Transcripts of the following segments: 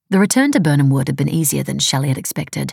The return to Birnam Wood had been easier than Shelley had expected.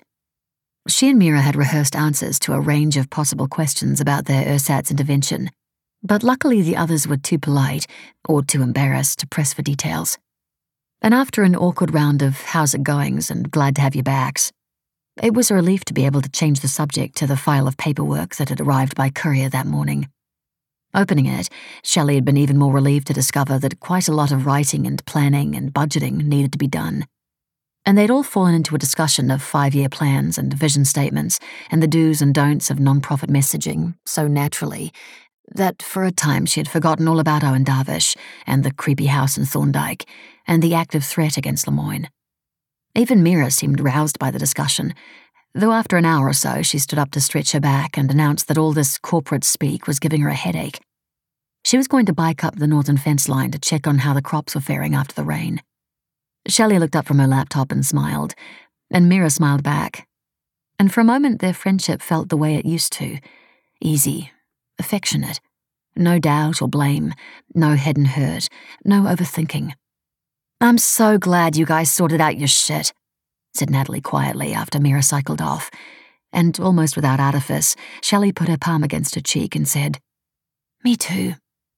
She and Mira had rehearsed answers to a range of possible questions about their ersatz intervention, but luckily the others were too polite, or too embarrassed, to press for details. And after an awkward round of how's it goings and glad to have you backs, it was a relief to be able to change the subject to the file of paperwork that had arrived by courier that morning. Opening it, Shelley had been even more relieved to discover that quite a lot of writing and planning and budgeting needed to be done. And they'd all fallen into a discussion of 5-year plans and vision statements and the do's and don'ts of non-profit messaging so naturally that for a time she had forgotten all about Owen Darvish and the creepy house in Thorndyke and the active threat against Lemoyne. Even Mira seemed roused by the discussion, though after an hour or so she stood up to stretch her back and announced that all this corporate speak was giving her a headache. She was going to bike up the northern fence line to check on how the crops were faring after the rain. Shelley looked up from her laptop and smiled, and Mira smiled back. And for a moment their friendship felt the way it used to, easy, affectionate, no doubt or blame, no head and hurt, no overthinking. "I'm so glad you guys sorted out your shit," said Natalie quietly after Mira cycled off, and almost without artifice, Shelley put her palm against her cheek and said, "Me too."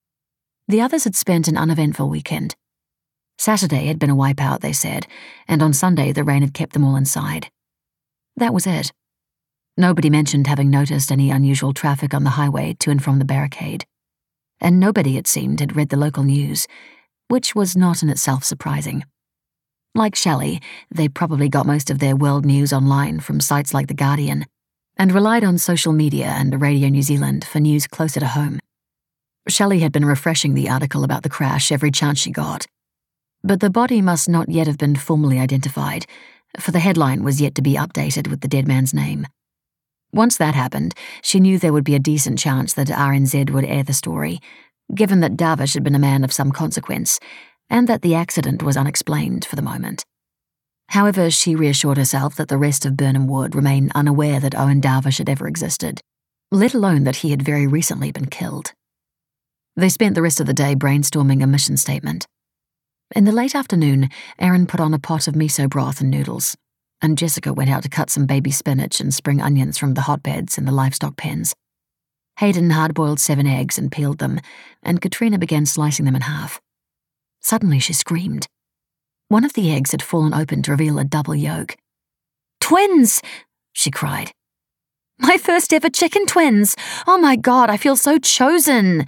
The others had spent an uneventful weekend. Saturday had been a wipeout, they said, and on Sunday the rain had kept them all inside. That was it. Nobody mentioned having noticed any unusual traffic on the highway to and from the barricade. And nobody, it seemed, had read the local news, which was not in itself surprising. Like Shelley, they probably got most of their world news online from sites like The Guardian, and relied on social media and Radio New Zealand for news closer to home. Shelley had been refreshing the article about the crash every chance she got. But the body must not yet have been formally identified, for the headline was yet to be updated with the dead man's name. Once that happened, she knew there would be a decent chance that RNZ would air the story, given that Darvish had been a man of some consequence, and that the accident was unexplained for the moment. However, she reassured herself that the rest of Birnam Wood remained unaware that Owen Darvish had ever existed, let alone that he had very recently been killed. They spent the rest of the day brainstorming a mission statement. In the late afternoon, Erin put on a pot of miso broth and noodles, and Jessica went out to cut some baby spinach and spring onions from the hotbeds in the livestock pens. Hayden hard-boiled 7 eggs and peeled them, and Katrina began slicing them in half. Suddenly she screamed. One of the eggs had fallen open to reveal a double yolk. "Twins!" she cried. "My first ever chicken twins! Oh my God, I feel so chosen!"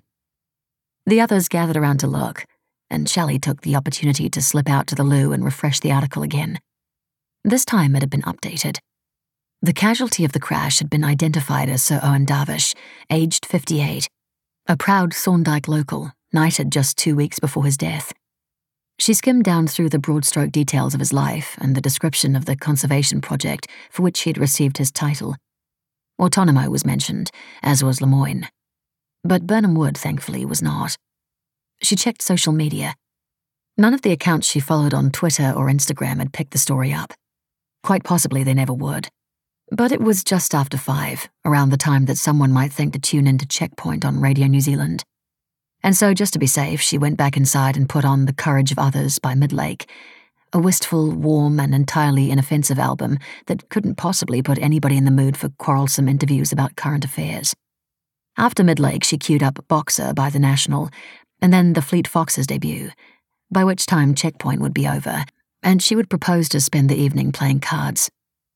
The others gathered around to look, and Shelley took the opportunity to slip out to the loo and refresh the article again. This time it had been updated. The casualty of the crash had been identified as Sir Owen Darvish, aged 58, a proud Thorndyke local, knighted just 2 weeks before his death. She skimmed down through the broad-stroke details of his life and the description of the conservation project for which he had received his title. Autonomo was mentioned, as was Lemoyne. But Birnam Wood, thankfully, was not. She checked social media. None of the accounts she followed on Twitter or Instagram had picked the story up. Quite possibly they never would. But it was just after 5, around the time that someone might think to tune into Checkpoint on Radio New Zealand. And so, just to be safe, she went back inside and put on The Courage of Others by Midlake, a wistful, warm, and entirely inoffensive album that couldn't possibly put anybody in the mood for quarrelsome interviews about current affairs. After Midlake, she queued up Boxer by The National, and then the Fleet Foxes debut, by which time Checkpoint would be over, and she would propose to spend the evening playing cards.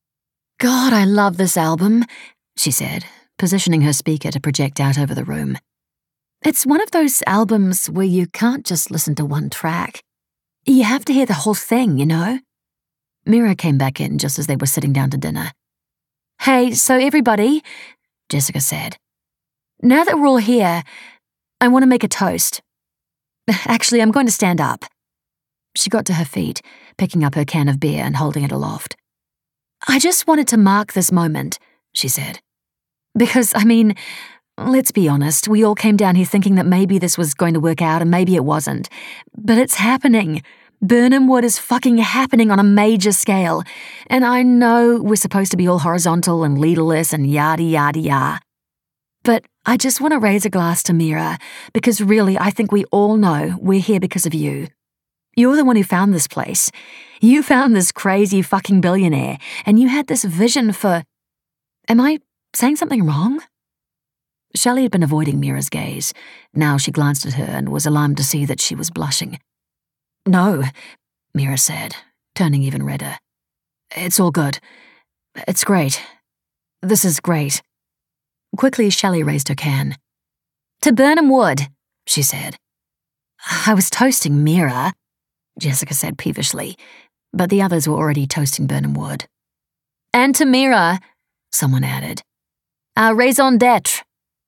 "God, I love this album," she said, positioning her speaker to project out over the room. "It's one of those albums where you can't just listen to one track. You have to hear the whole thing, you know?" Mira came back in just as they were sitting down to dinner. "Hey, so everybody," Jessica said, "now that we're all here, I want to make a toast. Actually, I'm going to stand up." She got to her feet, picking up her can of beer and holding it aloft. "I just wanted to mark this moment," she said. "Because, let's be honest, we all came down here thinking that maybe this was going to work out and maybe it wasn't. But it's happening. Birnam Wood is fucking happening on a major scale. And I know we're supposed to be all horizontal and leaderless and yada yada yada. But I just want to raise a glass to Mira, because really I think we all know we're here because of you. You're the one who found this place. You found this crazy fucking billionaire, and you had this vision for... Am I saying something wrong? Shelley had been avoiding Mira's gaze. Now she glanced at her and was alarmed to see that she was blushing. No, Mira said, turning even redder. It's all good. It's great. This is great. Quickly, Shelley raised her can. To Birnam Wood, she said. I was toasting Mira, Jessica said peevishly, but the others were already toasting Birnam Wood. And to Mira, someone added. A raison d'être.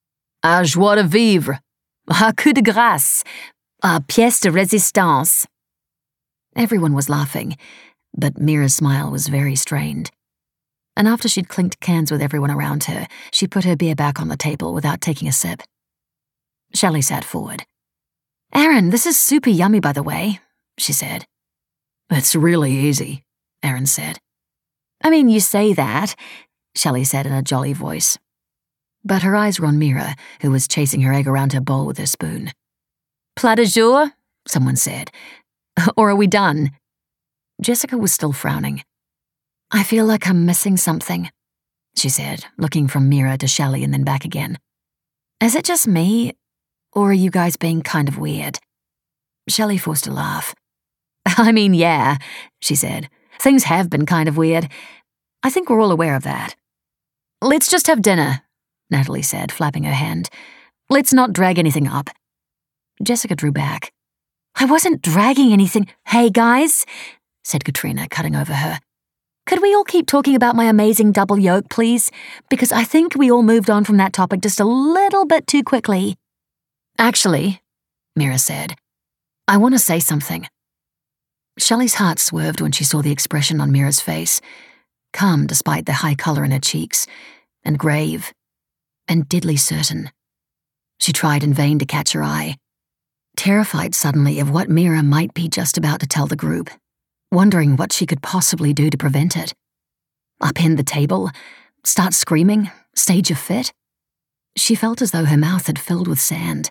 A joie de vivre. A coup de grâce. A pièce de résistance. Everyone was laughing, but Mira's smile was very strained. And after she'd clinked cans with everyone around her, she put her beer back on the table without taking a sip. Shelley sat forward. Aaron, this is super yummy, by the way, she said. It's really easy, Aaron said. I mean, you say that, Shelley said in a jolly voice. But her eyes were on Mira, who was chasing her egg around her bowl with her spoon. Plat du jour, someone said. Or are we done? Jessica was still frowning. I feel like I'm missing something, she said, looking from Mira to Shelley and then back again. Is it just me, or are you guys being kind of weird? Shelley forced a laugh. I mean, yeah, she said. Things have been kind of weird. I think we're all aware of that. Let's just have dinner, Natalie said, flapping her hand. Let's not drag anything up. Jessica drew back. I wasn't dragging anything. Hey, guys, said Katrina, cutting over her. Could we all keep talking about my amazing double yolk, please? Because I think we all moved on from that topic just a little bit too quickly. Actually, Mira said, I want to say something. Shelley's heart swerved when she saw the expression on Mira's face, calm despite the high colour in her cheeks, and grave, and deadly certain. She tried in vain to catch her eye, terrified suddenly of what Mira might be just about to tell the group, wondering what she could possibly do to prevent it. Upend the table? Start screaming? Stage a fit? She felt as though her mouth had filled with sand.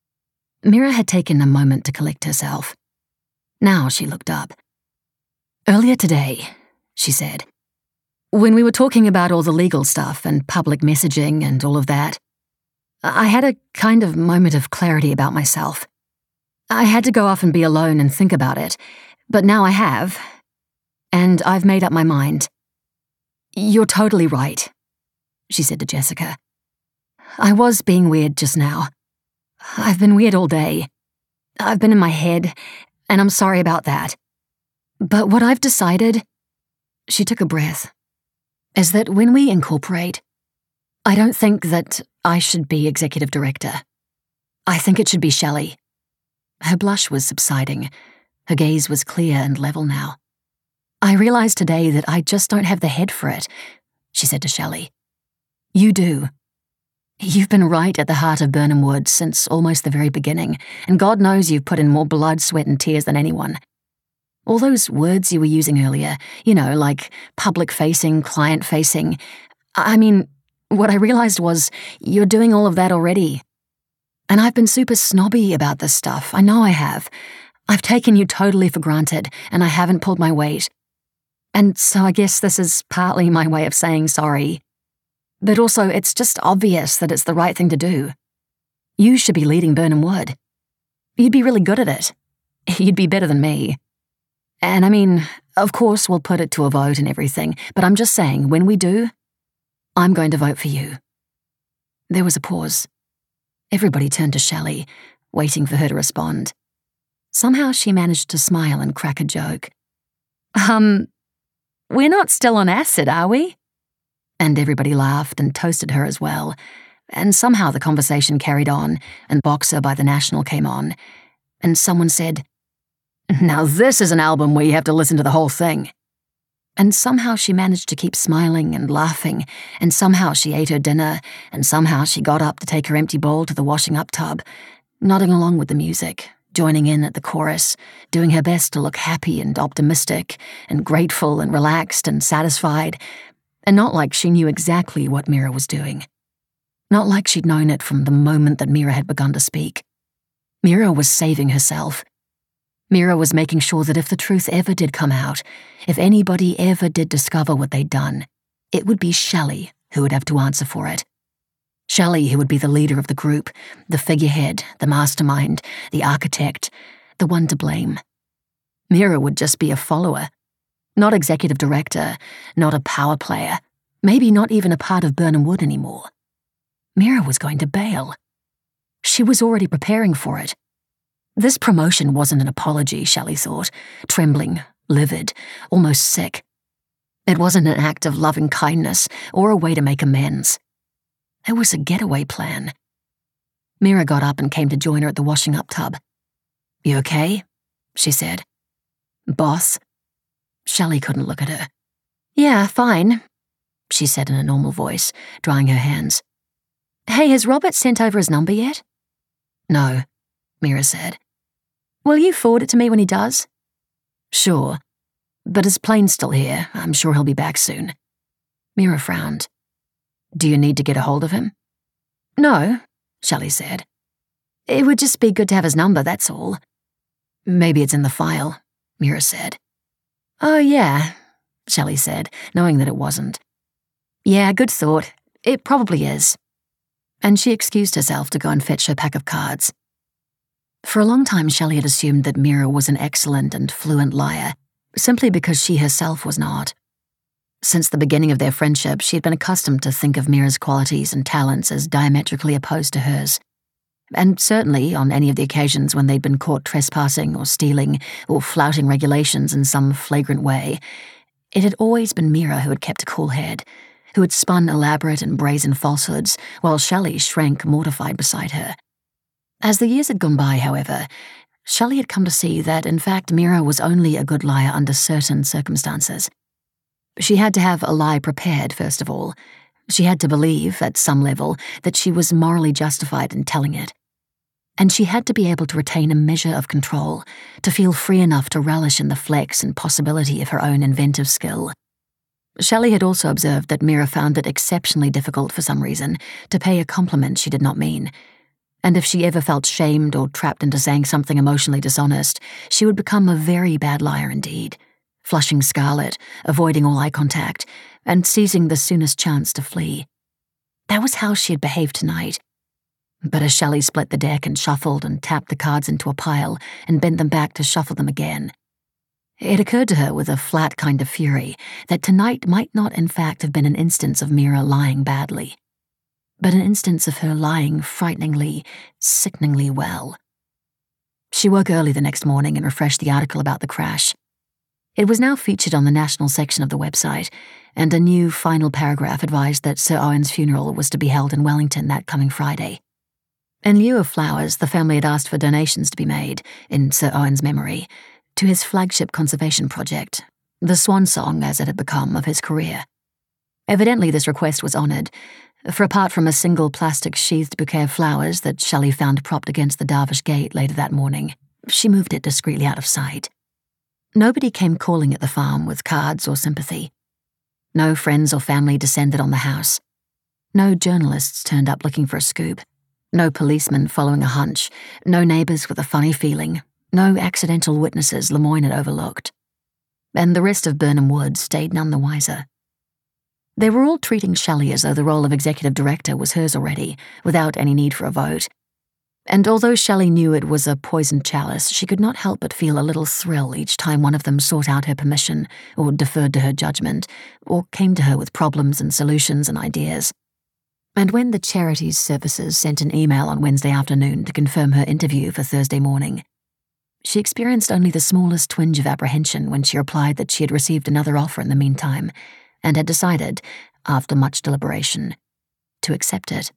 Mira had taken a moment to collect herself. Now she looked up. Earlier today, she said, when we were talking about all the legal stuff and public messaging and all of that, I had a kind of moment of clarity about myself. I had to go off and be alone and think about it, but now I have, and I've made up my mind. You're totally right, she said to Jessica. I was being weird just now. I've been weird all day. I've been in my head, and I'm sorry about that. But what I've decided, she took a breath, is that when we incorporate, I don't think that I should be executive director. I think it should be Shelley. Her blush was subsiding. Her gaze was clear and level now. I realized today that I just don't have the head for it, she said to Shelley. You do. You've been right at the heart of Birnam Wood since almost the very beginning, and God knows you've put in more blood, sweat, and tears than anyone. All those words you were using earlier, like public-facing, client-facing, I mean, what I realized was you're doing all of that already. And I've been super snobby about this stuff. I know I have. I've taken you totally for granted, and I haven't pulled my weight. And so I guess this is partly my way of saying sorry. But also, it's just obvious that it's the right thing to do. You should be leading Birnam Wood. You'd be really good at it. You'd be better than me. And I mean, of course we'll put it to a vote and everything, but I'm just saying, when we do, I'm going to vote for you. There was a pause. Everybody turned to Shelley, waiting for her to respond. Somehow she managed to smile and crack a joke. We're not still on acid, are we? And everybody laughed and toasted her as well, and somehow the conversation carried on, and Boxer by the National came on, and someone said, Now this is an album where you have to listen to the whole thing. And somehow she managed to keep smiling and laughing, and somehow she ate her dinner, and somehow she got up to take her empty bowl to the washing-up tub, nodding along with the music, joining in at the chorus, doing her best to look happy and optimistic, and grateful and relaxed and satisfied, and not like she knew exactly what Mira was doing. Not like she'd known it from the moment that Mira had begun to speak. Mira was saving herself. Mira was making sure that if the truth ever did come out, if anybody ever did discover what they'd done, it would be Shelley who would have to answer for it. Shelley who would be the leader of the group, the figurehead, the mastermind, the architect, the one to blame. Mira would just be a follower. Not executive director, not a power player, maybe not even a part of Birnam Wood anymore. Mira was going to bail. She was already preparing for it. This promotion wasn't an apology, Shelley thought, trembling, livid, almost sick. It wasn't an act of loving kindness or a way to make amends. It was a getaway plan. Mira got up and came to join her at the washing-up tub. "You okay?" she said. "Boss?" Shelley couldn't look at her. "Yeah, fine," she said in a normal voice, drying her hands. "Hey, has Robert sent over his number yet?" "No," Mira said. "Will you forward it to me when he does?" "Sure. But his plane's still here. I'm sure he'll be back soon." Mira frowned. "Do you need to get a hold of him?" "No," Shelley said. "It would just be good to have his number, that's all." "Maybe it's in the file," Mira said. "Oh, yeah," Shelley said, knowing that it wasn't. "Yeah, good thought. It probably is." And she excused herself to go and fetch her pack of cards. For a long time, Shelley had assumed that Mira was an excellent and fluent liar, simply because she herself was not. Since the beginning of their friendship, she had been accustomed to think of Mira's qualities and talents as diametrically opposed to hers. And certainly, on any of the occasions when they'd been caught trespassing or stealing or flouting regulations in some flagrant way, it had always been Mira who had kept a cool head, who had spun elaborate and brazen falsehoods, while Shelley shrank mortified beside her. As the years had gone by, however, Shelley had come to see that, in fact, Mira was only a good liar under certain circumstances. She had to have a lie prepared, first of all. She had to believe, at some level, that she was morally justified in telling it. And she had to be able to retain a measure of control, to feel free enough to relish in the flex and possibility of her own inventive skill. Shelley had also observed that Mira found it exceptionally difficult for some reason to pay a compliment she did not mean. And if she ever felt shamed or trapped into saying something emotionally dishonest, she would become a very bad liar indeed, flushing scarlet, avoiding all eye contact, and seizing the soonest chance to flee. That was how she had behaved tonight. But as Shelley split the deck and shuffled and tapped the cards into a pile and bent them back to shuffle them again, it occurred to her with a flat kind of fury that tonight might not in fact have been an instance of Mira lying badly, but an instance of her lying frighteningly, sickeningly well. She woke early the next morning and refreshed the article about the crash. It was now featured on the national section of the website, and a new final paragraph advised that Sir Owen's funeral was to be held in Wellington that coming Friday. In lieu of flowers, the family had asked for donations to be made, in Sir Owen's memory, to his flagship conservation project, the swan song, as it had become, of his career. Evidently this request was honoured, for apart from a single plastic-sheathed bouquet of flowers that Shelley found propped against the Darvish gate later that morning, she moved it discreetly out of sight. Nobody came calling at the farm with cards or sympathy. No friends or family descended on the house. No journalists turned up looking for a scoop. No policemen following a hunch. No neighbours with a funny feeling. No accidental witnesses Lemoyne had overlooked. And the rest of Birnam Wood stayed none the wiser. They were all treating Shelley as though the role of executive director was hers already, without any need for a vote. And although Shelley knew it was a poisoned chalice, she could not help but feel a little thrill each time one of them sought out her permission, or deferred to her judgment, or came to her with problems and solutions and ideas. And when the Charities Services sent an email on Wednesday afternoon to confirm her interview for Thursday morning, she experienced only the smallest twinge of apprehension when she replied that she had received another offer in the meantime, and had decided, after much deliberation, to accept it.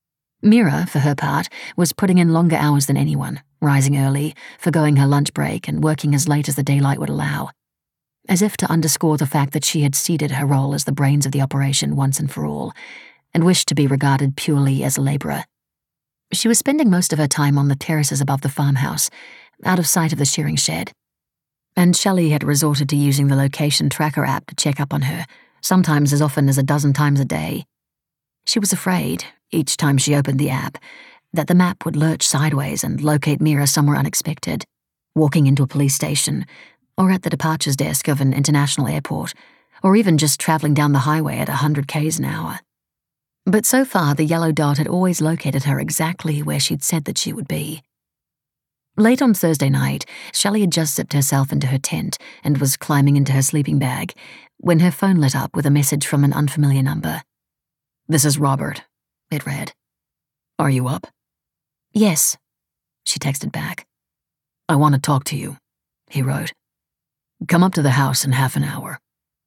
Mira, for her part, was putting in longer hours than anyone, rising early, forgoing her lunch break, and working as late as the daylight would allow, as if to underscore the fact that she had ceded her role as the brains of the operation once and for all, and wished to be regarded purely as a labourer. She was spending most of her time on the terraces above the farmhouse, out of sight of the shearing shed, and Shelley had resorted to using the location tracker app to check up on her, sometimes as often as a dozen times a day. She was afraid, each time she opened the app, that the map would lurch sideways and locate Mira somewhere unexpected, walking into a police station, or at the departures desk of an international airport, or even just travelling down the highway at 100 k's an hour. But so far, the yellow dot had always located her exactly where she'd said that she would be. Late on Thursday night, Shelley had just zipped herself into her tent and was climbing into her sleeping bag when her phone lit up with a message from an unfamiliar number. "This is Robert," it read. "Are you up?" "Yes," she texted back. "I want to talk to you," he wrote. "Come up to the house in half an hour."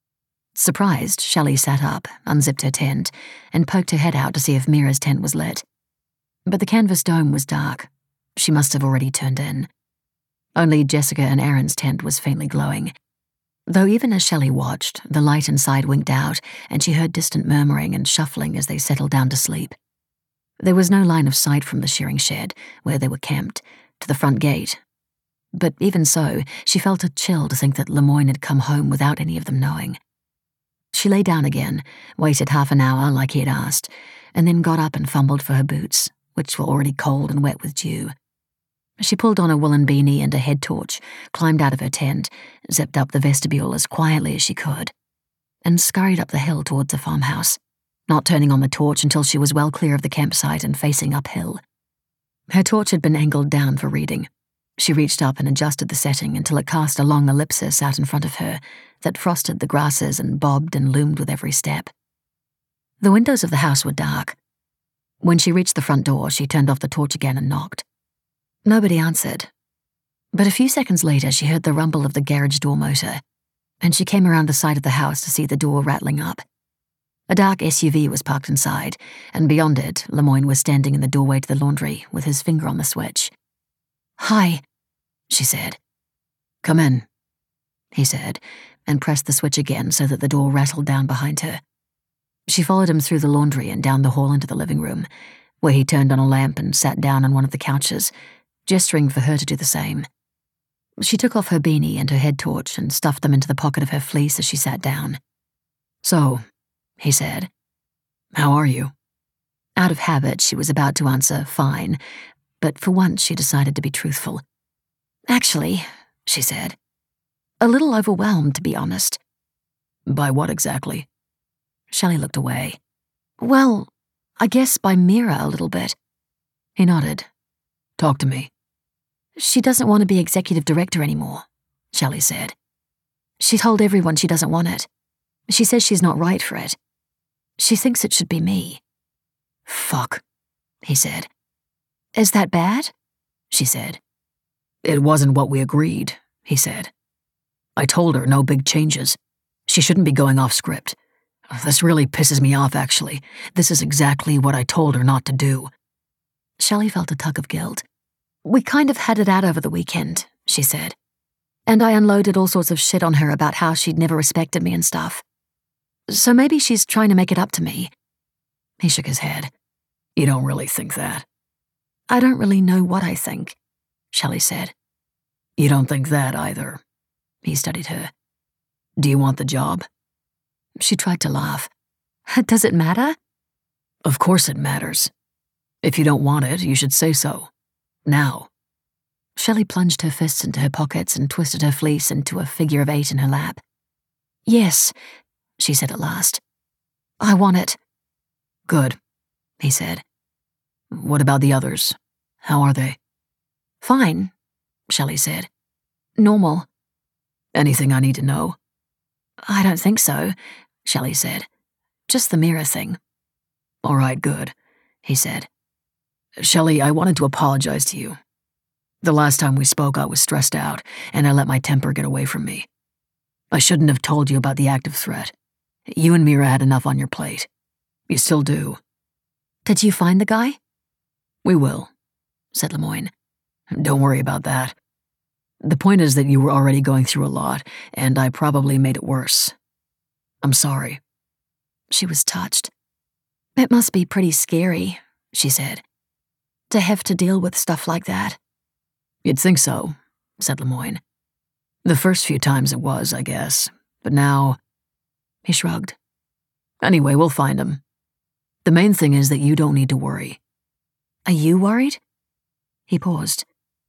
Surprised, Shelley sat up, unzipped her tent, and poked her head out to see if Mira's tent was lit. But the canvas dome was dark. She must have already turned in. Only Jessica and Aaron's tent was faintly glowing. Though even as Shelley watched, the light inside winked out, and she heard distant murmuring and shuffling as they settled down to sleep. There was no line of sight from the shearing shed, where they were camped, to the front gate. But even so, she felt a chill to think that Lemoyne had come home without any of them knowing. She lay down again, waited half an hour like he had asked, and then got up and fumbled for her boots, which were already cold and wet with dew. She pulled on a woolen beanie and a head torch, climbed out of her tent, zipped up the vestibule as quietly as she could, and scurried up the hill towards the farmhouse, not turning on the torch until she was well clear of the campsite and facing uphill. Her torch had been angled down for reading. She reached up and adjusted the setting until it cast a long ellipsis out in front of her that frosted the grasses and bobbed and loomed with every step. The windows of the house were dark. When she reached the front door, she turned off the torch again and knocked. Nobody answered. But a few seconds later, she heard the rumble of the garage door motor, and she came around the side of the house to see the door rattling up. A dark SUV was parked inside, and beyond it, Lemoyne was standing in the doorway to the laundry with his finger on the switch. "Hi," she said. "Come in," he said, and pressed the switch again so that the door rattled down behind her. She followed him through the laundry and down the hall into the living room, where he turned on a lamp and sat down on one of the couches, gesturing for her to do the same. She took off her beanie and her head torch and stuffed them into the pocket of her fleece as she sat down. "So," he said, "how are you?" Out of habit, she was about to answer, "Fine," but for once she decided to be truthful. "Actually," she said, "a little overwhelmed, to be honest." "By what exactly?" Shelley looked away. "Well, I guess by Mira a little bit." He nodded. "Talk to me." "She doesn't want to be executive director anymore," Shelley said. "She told everyone she doesn't want it. She says she's not right for it. She thinks it should be me." "Fuck," he said. "Is that bad?" she said. "It wasn't what we agreed," he said. "I told her no big changes. She shouldn't be going off script. This really pisses me off, actually. This is exactly what I told her not to do." Shelley felt a tug of guilt. "We kind of had it out over the weekend," she said. "And I unloaded all sorts of shit on her about how she'd never respected me and stuff. So maybe she's trying to make it up to me." He shook his head. "You don't really think that?" "I don't really know what I think," Shelley said. "You don't think that either?" He studied her. "Do you want the job?" She tried to laugh. "Does it matter?" "Of course it matters. If you don't want it, you should say so. Now." Shelley plunged her fists into her pockets and twisted her fleece into a figure of 8 in her lap. "Yes," she said at last. "I want it." "Good," he said. "What about the others? How are they?" "Fine," Shelley said. "Normal." "Anything I need to know?" "I don't think so," Shelley said. "Just the Mira thing." "All right, good," he said. "Shelley, I wanted to apologize to you. The last time we spoke, I was stressed out, and I let my temper get away from me. I shouldn't have told you about the active threat. You and Mira had enough on your plate. You still do." "Did you find the guy?" "We will," said Lemoyne. "Don't worry about that. The point is that you were already going through a lot, and I probably made it worse. I'm sorry." She was touched. "It must be pretty scary," she said, "to have to deal with stuff like that." "You'd think so," said Lemoyne. "The first few times it was, I guess, but now—" He shrugged. "Anyway, we'll find him. The main thing is that you don't need to worry." "Are you worried?" He paused.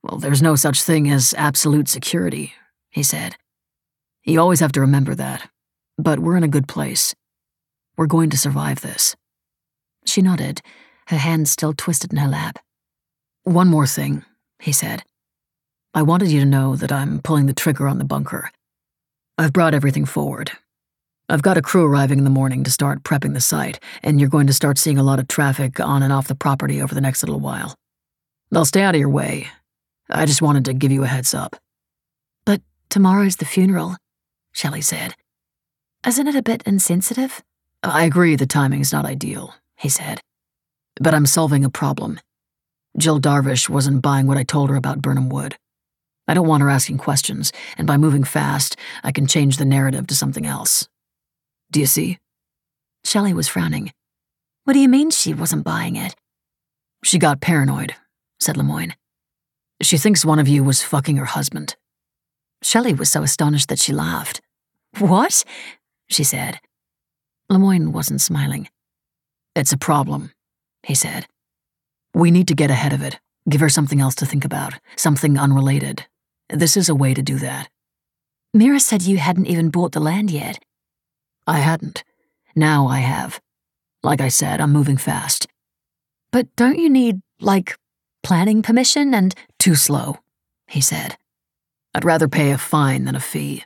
Well, there's no such thing as absolute security, he said. You always have to remember that. But we're in a good place. We're going to survive this. She nodded, her hands still twisted in her lap. One more thing, he said. I wanted you to know that I'm pulling the trigger on the bunker. I've brought everything forward. I've got a crew arriving in the morning to start prepping the site, and you're going to start seeing a lot of traffic on and off the property over the next little while. They'll stay out of your way. I just wanted to give you a heads up. But tomorrow's the funeral, Shelley said. Isn't it a bit insensitive? I agree the timing's not ideal, he said. But I'm solving a problem. Jill Darvish wasn't buying what I told her about Burnham Wood. I don't want her asking questions, and by moving fast, I can change the narrative to something else. Do you see? Shelley was frowning. What do you mean she wasn't buying it? She got paranoid, said Lemoyne. She thinks one of you was fucking her husband. Shelley was so astonished that she laughed. What? She said. Lemoyne wasn't smiling. It's a problem, he said. We need to get ahead of it, give her something else to think about, something unrelated. This is a way to do that. Mira said you hadn't even bought the land yet. I hadn't. Now I have. Like I said, I'm moving fast. But don't you need, planning permission and— Too slow, he said. I'd rather pay a fine than a fee.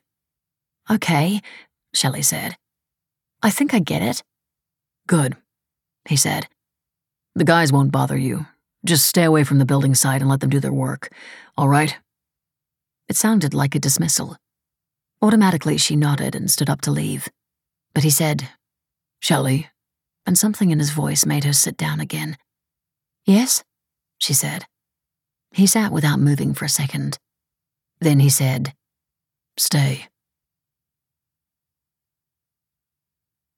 Okay, Shelley said. I think I get it. Good, he said. The guys won't bother you. Just stay away from the building site and let them do their work, all right? It sounded like a dismissal. Automatically, she nodded and stood up to leave. But he said, Shelley, and something in his voice made her sit down again. Yes, she said. He sat without moving for a second. Then he said, Stay.